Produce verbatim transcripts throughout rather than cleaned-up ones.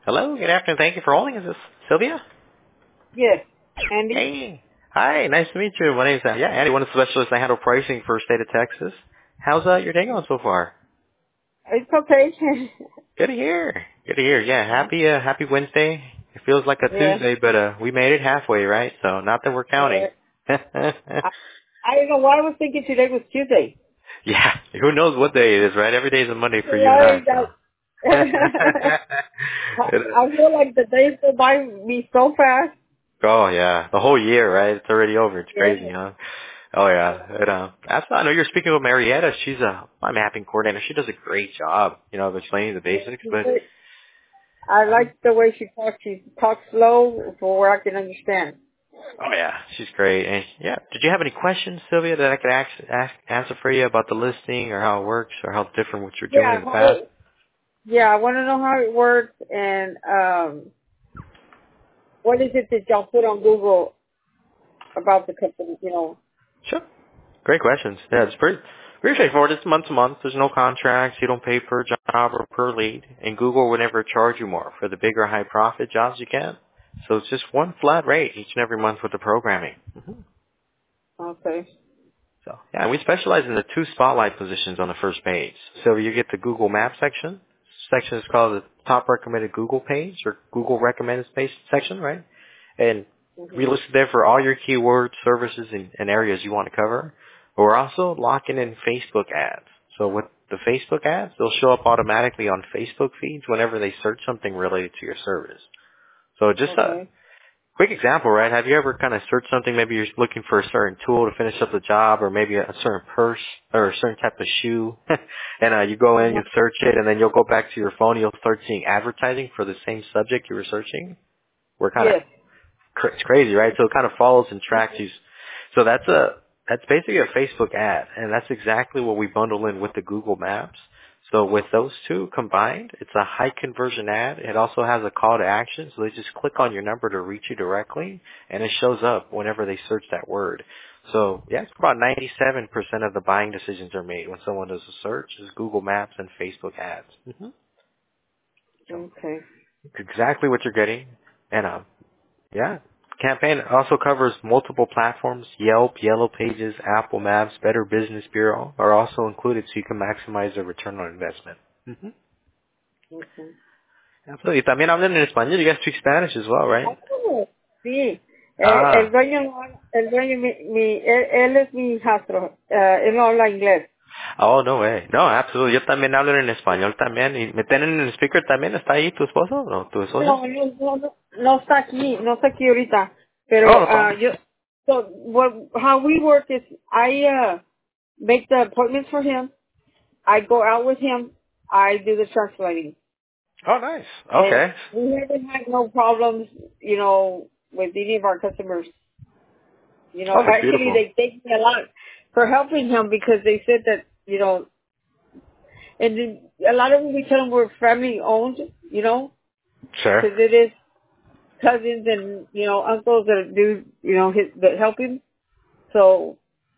Hello, good afternoon. Thank you for holding. Is this Sylvia? Yes. Andy? Hey. Hi, nice to meet you. My name's uh, yeah, Andy, one of the specialists. I handle pricing for the state of Texas. How's uh, your day going so far? It's okay. Good to hear. Good to hear. Yeah, happy uh, happy Wednesday. It feels like a yeah. Tuesday, but uh, we made it halfway, right? So not that we're Uh, counting. I, I don't know why I was thinking today was Tuesday. Yeah, who knows what day it is, right? Every day is a Monday for you and I. Right. So. I, It, uh, I feel like the days go by me so fast. Oh yeah, the whole year, right? It's already over. It's Yeah. crazy, huh? Oh yeah. It, uh, that's I know you're speaking with Marietta. She's a my mapping coordinator. She does a great job, you know, of explaining the basics. But I like the way she talks. She talks slow for where I can understand. oh yeah, she's great. And yeah, did you have any questions, Sylvia, that I could ask, ask answer for you about the listing or how it works or how it's different what you're doing Yeah. in the How, past? yeah. I want to know how it works and um, what is it that y'all put on Google about the company? You know. Sure. Great questions. Yeah, it's pretty pretty straightforward. It's month to month. There's no contracts. You don't pay per job or per lead. And Google would never charge you more for the bigger high profit jobs you can. So it's just one flat rate each and every month with the programming. hmm Okay. So yeah, we specialize in the two spotlight positions on the first page. So you get the Google Maps section. Section is called the top recommended Google page or Google recommended space section, right? And we Mhm. listed there for all your keywords, services, and, and areas you want to cover. But we're also locking in Facebook ads. So with the Facebook ads, they'll show up automatically on Facebook feeds whenever they search something related to your service. So just a Okay. quick example, right? Have you ever kind of searched something, maybe you're looking for a certain tool to finish up the job or maybe a certain purse or a certain type of shoe and uh, you go in, Uh-huh. you search it, and then you'll go back to your phone, you'll start seeing advertising for the same subject you were searching? We're kind of Yes. cr- it's crazy, right? So it kind of follows and tracks you. So that's a that's basically a Facebook ad, and that's exactly what we bundle in with the Google Maps. So with those two combined, it's a high conversion ad. It also has a call to action, so they just click on your number to reach you directly, and it shows up whenever they search that word. So yeah, it's about ninety-seven percent of the buying decisions are made when someone does a search is Google Maps and Facebook ads. hmm So Okay. it's exactly what you're getting, and um, yeah. Campaign also covers multiple platforms. Yelp, Yellow Pages, Apple Maps, Better Business Bureau are also included so you can maximize the return on investment. Ujú. Okay. Absolutely. Y también hablan en español. You guys speak Spanish as well, right? Oh, sí. Eh, el Ah. dueño, no- el dueño, mi, mi, él, él es mi hijastro. Eh, él no habla inglés. Oh, no way. No, absolutely. Yo también hablo en español también. ¿Y me tienen en el speaker también? ¿Está ahí tu esposo o tu esposa? No, no, no, no, no está aquí, no está aquí ahorita. Oh, Pero, no uh, problem. yo, so, what, how we work is, I, uh, make the appointments for him. I go out with him. I do the translating. Oh, nice. And Okay. we haven't had no problems, you know, with any of our customers. You know, Oh, that's actually beautiful. they thank me a lot for helping him because they said that, you know, and then a lot of them we tell them we're family owned, you know, Sure. because it is cousins and, you know, uncles that do, you know, his, that help him. So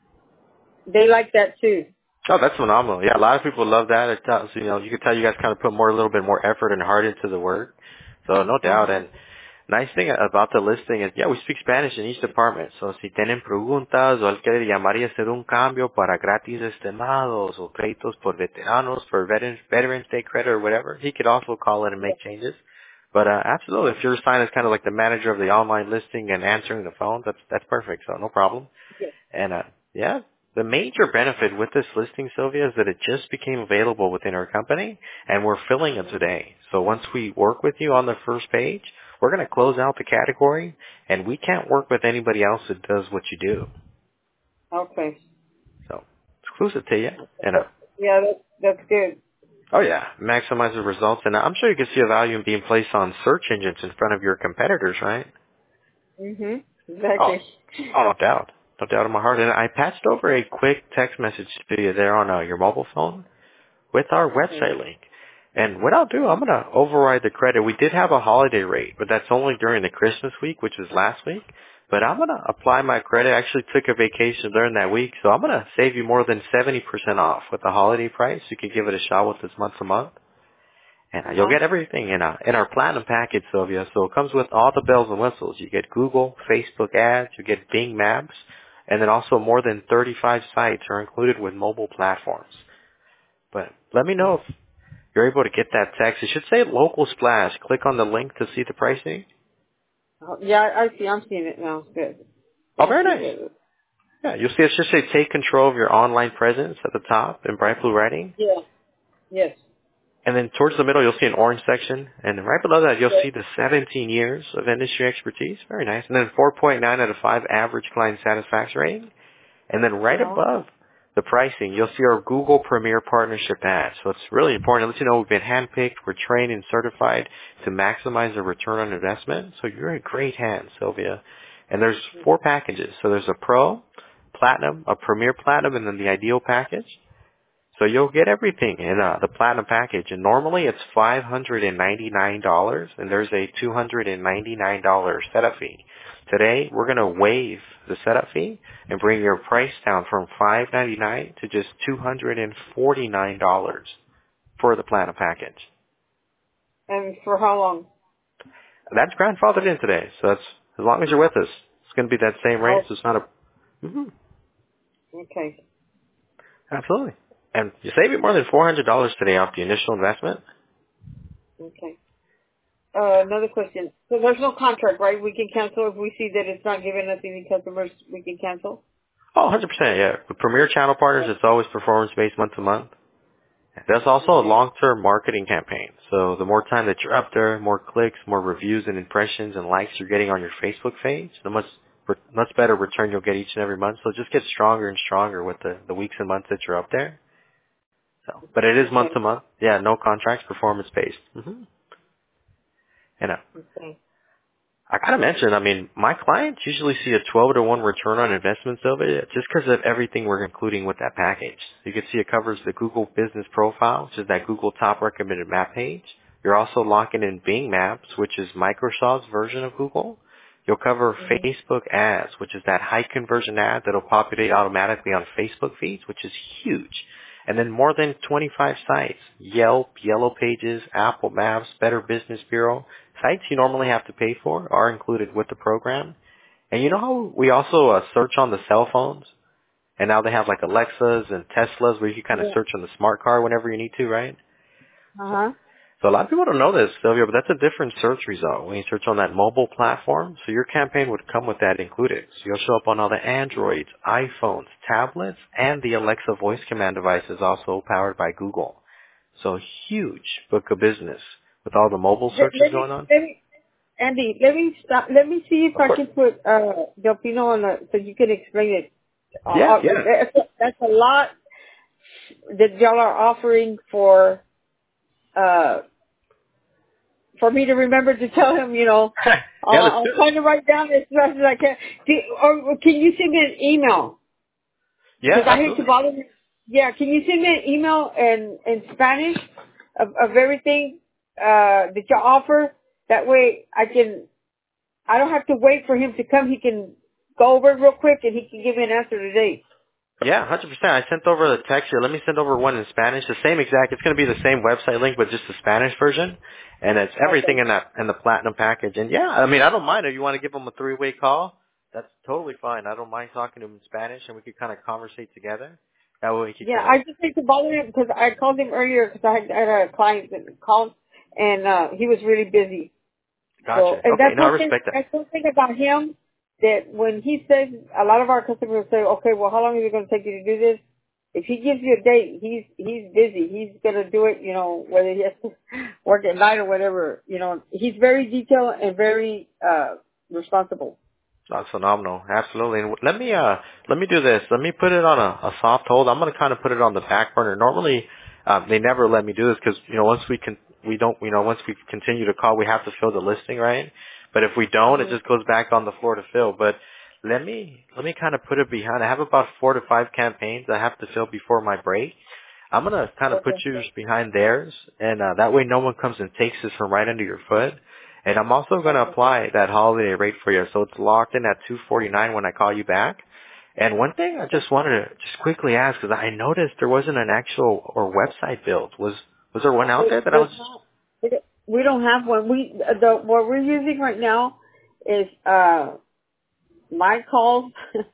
they like that too. Oh, that's phenomenal. Yeah, a lot of people love that. It tells, you know, you can tell you guys kind of put more, a little bit more effort and heart into the work. So no doubt. Uh-huh. And nice thing about the listing is, yeah, we speak Spanish in each department. So si tienen preguntas o él quiere llamar y hacer un cambio para gratis estimados o créditos por veteranos, for veterans, Veterans Day credit or whatever, he could also call in and make changes. But uh, absolutely, if you're assigned as kind of like the manager of the online listing and answering the phone, that's that's perfect. So no problem. Yes. And uh, yeah, the major benefit with this listing, Sylvia, is that it just became available within our company, and we're filling it today. So once we work with you on the first page, we're going to close out the category, and we can't work with anybody else that does what you do. Okay. So exclusive to you, and uh, Yeah, that's, that's good. oh yeah, maximize the results, and I'm sure you can see a value in being placed on search engines in front of your competitors, right? Mhm. Oh, Exactly. oh, no doubt. No doubt in my heart. And I patched over a quick text message to you there on uh, your mobile phone with our Okay. website link. And what I'll do, I'm going to override the credit. We did have a holiday rate, but that's only during the Christmas week, which was last week. But I'm going to apply my credit. I actually took a vacation during that week, so I'm going to save you more than seventy percent off with the holiday price. You can give it a shot with this month to month. And uh, you'll get everything in, uh, in our platinum package, Sylvia. So it comes with all the bells and whistles. You get Google, Facebook ads, you get Bing Maps, and then also more than thirty-five sites are included with mobile platforms. But let me know if you're able to get that text. It should say Local Splash. Click on the link to see the pricing. Oh, yeah, I see. I'm seeing it now. Good. Oh, very nice. Yeah, you'll see it should say Take Control of Your Online Presence at the top in bright blue writing. Yeah. Yes. And then towards the middle, you'll see an orange section. And then right below that, you'll Yes. see the seventeen years of industry expertise. Very nice. And then four point nine out of five average client satisfaction rating. And then right Uh-huh. above the pricing, you'll see our Google Premier Partnership ad. So it's really important. It lets you know we've been handpicked, we're trained and certified to maximize the return on investment. So you're in great hands, Sylvia. And there's four packages. So there's a Pro, Platinum, a Premier Platinum, and then the Ideal package. So you'll get everything in uh, the Platinum package. And normally it's five hundred ninety-nine dollars, and there's a two hundred ninety-nine dollars setup fee. Today, we're going to waive the setup fee and bring your price down from five hundred ninety-nine dollars to just two hundred forty-nine dollars for the Platinum package. And for how long? That's grandfathered in today. So that's, as long as you're with us, it's going to be that same rate. So it's not a... Mm-hmm. Okay. Absolutely. And you save you more than four hundred dollars today off the initial investment. Okay. Uh, another question. So there's no contract, right? We can cancel if we see that it's not giving us any customers. We can cancel. Oh, one hundred percent, yeah. With Premier Channel Partners, it's always performance-based month to month. There's also a long-term marketing campaign. So the more time that you're up there, more clicks, more reviews and impressions and likes you're getting on your Facebook page, the much much better return you'll get each and every month. So it just gets stronger and stronger with the, the weeks and months that you're up there. So, but it is month to month. Yeah, no contracts, performance-based. Mm-hmm. And uh, Okay. I gotta mention, I mean, my clients usually see a twelve to one return on investment, Sylvia, just because of everything we're including with that package. You can see it covers the Google Business Profile, which is that Google Top Recommended Map page. You're also locking in Bing Maps, which is Microsoft's version of Google. You'll cover mm-hmm. Facebook ads, which is that high conversion ad that'll populate automatically on Facebook feeds, which is huge. And then more than twenty-five sites, Yelp, Yellow Pages, Apple Maps, Better Business Bureau, sites you normally have to pay for are included with the program. And you know how we also uh, search on the cell phones? And now they have like Alexas and Teslas where you can kind of Yeah. search on the smart car whenever you need to, right? Uh-huh. So a lot of people don't know this, Sylvia, but that's a different search result when you search on that mobile platform. So your campaign would come with that included. So you'll show up on all the Androids, iPhones, tablets, and the Alexa voice command devices also powered by Google. So huge book of business with all the mobile searches Let me, going on. let me, Andy, let me stop. Let me see if Of I course. can put uh, Delfino on a, so you can explain it. Uh, Yeah, uh, yeah. that's, that's a lot that y'all are offering for uh, for me to remember to tell him. You know, yeah, I'll, let's I'll do it. try to write down as fast as I can. Do, or can you send me an email? Yeah, Because I hate to absolutely. bother you. Yeah, can you send me an email in in Spanish of, of everything uh, that you offer? That way I can. I don't have to wait for him to come. He can go over it real quick and he can give me an answer today. Yeah, one hundred percent. I sent over the text here. Let me send over one in Spanish. The same exact. It's going to be the same website link, but just the Spanish version. And it's everything Okay. in that in the platinum package. And yeah, I mean, I don't mind if you want to give them a three-way call. That's totally fine. I don't mind talking to him in Spanish, and we could kind of conversate together. That way we could Yeah, kind of. I just hate to bother him because I called him earlier because I had, I had a client that called and uh, he was really busy. So, Gotcha. and Okay, that's no, I one thing. respect that. That's one thing about him that when he says, a lot of our customers say, "Okay, well, how long is it going to take you to do this?" If he gives you a date, he's he's busy. He's going to do it. You know, whether he has to work at night or whatever. You know, he's very detailed and very uh responsible. That's phenomenal. Absolutely. And let me uh let me do this. Let me put it on a, a soft hold. I'm going to kind of put it on the back burner. Normally, um, they never let me do this because you know once we can we don't you know once we continue to call, we have to fill the listing, right? But if we don't, it Mm-hmm. just goes back on the floor to fill. But let me let me kind of put it behind. I have about four to five campaigns I have to fill before my break. I'm going to kind of put Okay. yours behind theirs, and uh, that way no one comes and takes this from right under your foot. And I'm also going to Okay. apply that holiday rate for you, so it's locked in at two forty-nine when I call you back. And one thing I just wanted to just quickly ask, because I noticed there wasn't an actual or website built. Was was there one out There- there that I There's was? not. we don't have one. We the what we're using right now is uh my calls,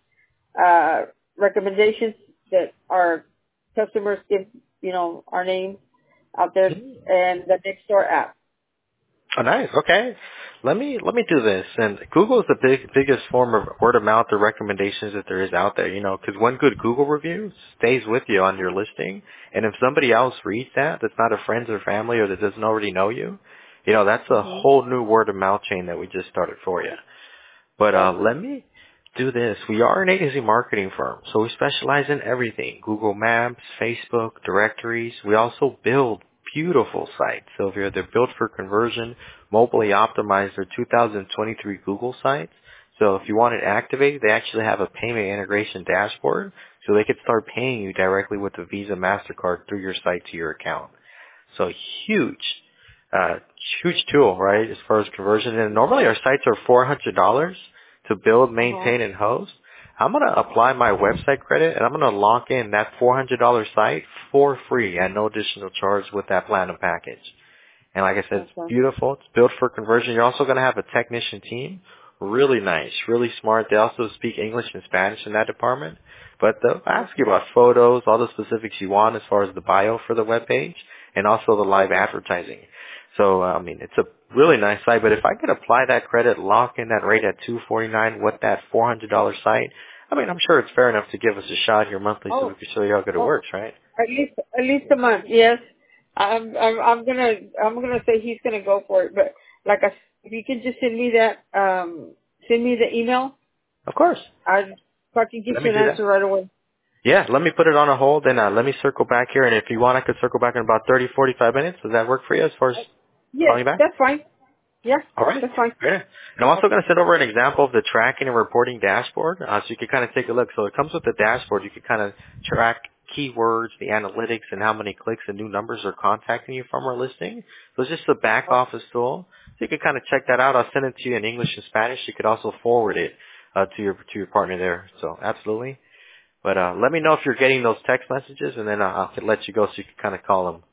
uh recommendations that our customers give, you know, our name out there, and the Nextdoor app. Oh, nice. Okay. Let me let me do this. And Google is the big biggest form of word of mouth or recommendations that there is out there. You know, because one good Google review stays with you on your listing, and if somebody else reads that, that's not a friend or family or that doesn't already know you, you know, that's a Mm-hmm. whole new word of mouth chain that we just started for you. But uh, let me do this. We are an agency marketing firm, so we specialize in everything: Google Maps, Facebook, directories. We also build beautiful sites. So if you're they're built for conversion, mobilely optimized, they're two thousand twenty-three Google sites. So if you want it activated, they actually have a payment integration dashboard, so they could start paying you directly with a Visa, MasterCard through your site to your account. So huge, uh, huge tool, right, as far as conversion. And normally our sites are four hundred dollars to build, maintain, and host. I'm going to apply my website credit, and I'm going to lock in that four hundred dollars site for free at no additional charge with that platinum package. And like I said, it's Okay. beautiful. It's built for conversion. You're also going to have a technician team. Really nice, really smart. They also speak English and Spanish in that department. But they'll ask you about photos, all the specifics you want as far as the bio for the web page, and also the live advertising. So, I mean, it's a really nice site. But if I could apply that credit, lock in that rate at two forty-nine with that four hundred dollars site, I mean, I'm sure it's fair enough to give us a shot here monthly so Oh, we can show you how good it oh, works, right? at least at least a month. Yes, I'm I'm, I'm gonna I'm gonna say he's gonna go for it. But like I, if you can just send me that, um, send me the email, Of course. I I can get Let me you an do that. answer right away. Yeah, let me put it on a hold, and uh, let me circle back here. And if you want, I could circle back in about thirty, forty-five minutes. Does that work for you as far as Yes, calling you back? that's fine. Yeah, All right. that's fine. Great. And I'm also going to send over an example of the tracking and reporting dashboard, uh, so you can kind of take a look. So it comes with the dashboard. You can kind of track keywords, the analytics, and how many clicks and new numbers are contacting you from our listing. So it's just a back office tool. So you can kind of check that out. I'll send it to you in English and Spanish. You could also forward it uh, to your to your partner there. So absolutely. But uh, let me know if you're getting those text messages, and then uh, I'll let you go so you can kind of call them.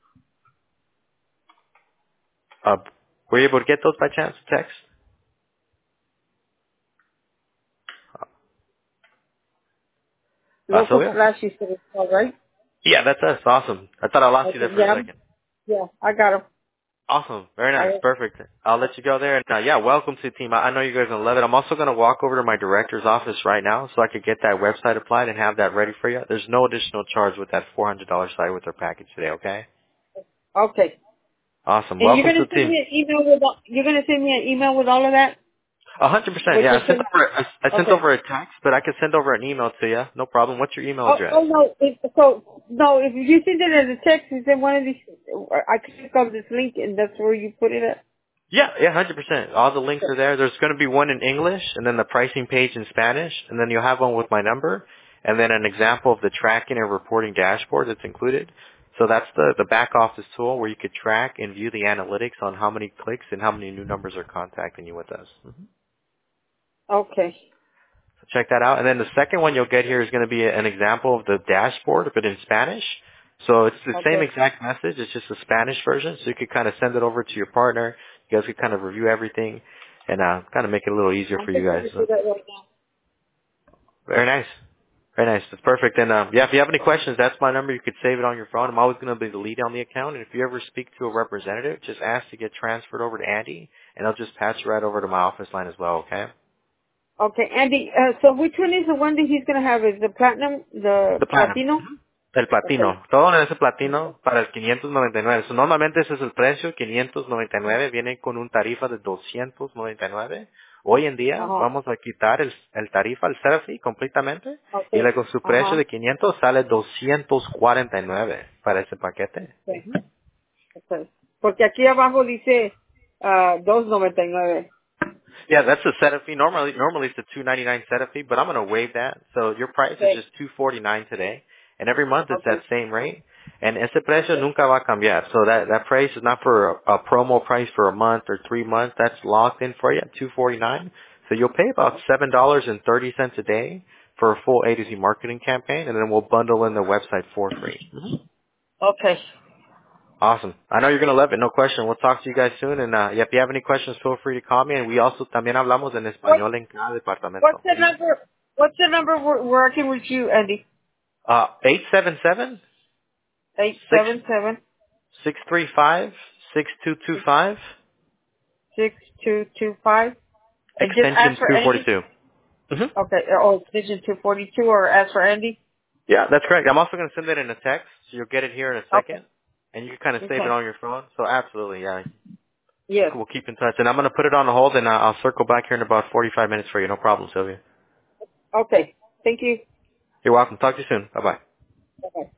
Uh, were you able to get those by chance, text? Uh, Local Sylvia? flash, you said it's called, right? Yeah, that's us. Awesome. I thought I lost you there Okay, for a yeah, second. yeah, I got him. Awesome. Very I, nice. Perfect. I'll let you go there. And uh, yeah, welcome to the team. I I know you guys are going to love it. I'm also going to walk over to my director's office right now so I could get that website applied and have that ready for you. There's no additional charge with that four hundred dollars site with our package today, okay? okay. Awesome. And you're Welcome gonna to the send team. me an email with all, you're gonna send me an email with all of that? A hundred percent. With Yeah, the I sent send, over. I, I sent okay. over a text, but I could send over an email to you. No problem. What's your email Oh, address? oh no. If, so no, if you send it as a text, it's in one of these. I click on this link, and that's where you put it at. Yeah, yeah, hundred percent. All the links are there. There's going to be one in English, and then the pricing page in Spanish, and then you'll have one with my number, and then an example of the tracking and reporting dashboard that's included. So that's the the back office tool where you could track and view the analytics on how many clicks and how many new numbers are contacting you with us. hmm Okay. So check that out. And then the second one you'll get here is going to be an example of the dashboard, but in Spanish. So it's the same Okay. exact message. It's just a Spanish version. So you could kind of send it over to your partner. You guys could kind of review everything and uh, kind of make it a little easier I'm for you just guys. gonna So do that right now. very nice. Very nice. That's perfect. And um, yeah, if you have any questions, that's my number. You could save it on your phone. I'm always going to be the lead on the account. And if you ever speak to a representative, just ask to get transferred over to Andy, and I'll just pass you right over to my office line as well, okay? Okay, Andy. Uh, so which one is the one that he's gonna have? Is the platinum, the The Platinum. platino? El Okay. platino. Todo en ese platino para el quinientos noventa y nueve. So, normalmente ese es el precio, quinientos noventa y nueve. Viene con un tarifa de doscientos noventa y nueve. Hoy en día Ajá. vamos a quitar el, el tarifa, el setup fee completamente. Y Okay. luego su precio Ajá. de quinientos sale doscientos cuarenta y nueve para ese paquete. Okay. Okay. Porque aquí abajo dice uh, dos noventa y nueve. Yeah, that's the setup fee. Normally, normally it's a two ninety-nine setup fee, but I'm going to waive that. So your price is Okay. just two forty-nine today, and every month it's that Okay. same rate. And ese precio nunca va a cambiar. So that that price is not for a, a promo price for a month or three months. That's locked in for you at two forty-nine. So you'll pay about seven dollars and thirty cents a day for a full A to Z marketing campaign, and then we'll bundle in the website for free. Okay. Awesome. I know you're going to love it. No question. We'll talk to you guys soon. And uh, yeah, if you have any questions, feel free to call me. And we also también hablamos en What, español en cada what's departamento. the number? What's the number where, where I can reach you, Andy? Uh, eight seven seven, Eight six seven seven six three five, six two two five, six two two five. And just extension ask for two Andy. forty-two. Mm-hmm. Okay. Oh, extension two forty two, or ask for Andy. Yeah, that's correct. I'm also going to send it in a text, so you'll get it here in a Okay. second. And you can kind of save it Okay. on your phone. So absolutely, yeah. Yes. We'll keep in touch. And I'm going to put it on hold, and uh, I'll circle back here in about forty-five minutes for you. No problem, Sylvia. Okay. Thank you. You're welcome. Talk to you soon. Bye-bye. Bye-bye.